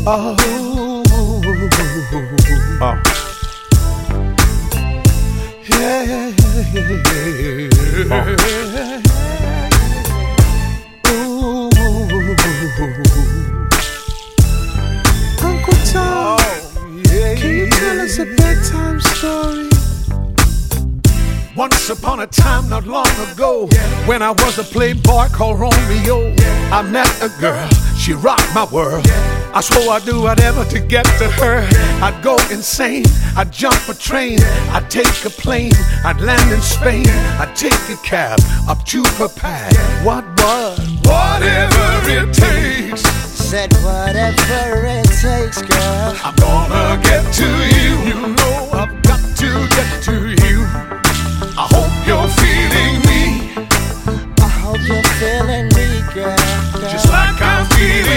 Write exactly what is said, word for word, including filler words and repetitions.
Oh, oh. Yeah. Oh. Uncle Tom, oh, yeah. Can you tell us a bedtime story? Once upon a time, not long ago, yeah. When I was a playboy called Romeo, yeah. I met a girl, she rocked my world. Yeah. I swore I'd do whatever to get to her. Yeah. I'd go insane, I'd jump a train, yeah. I'd take a plane, I'd land in Spain, yeah. I'd take a cab up to her pad. Yeah. What was? Whatever it takes. Said whatever it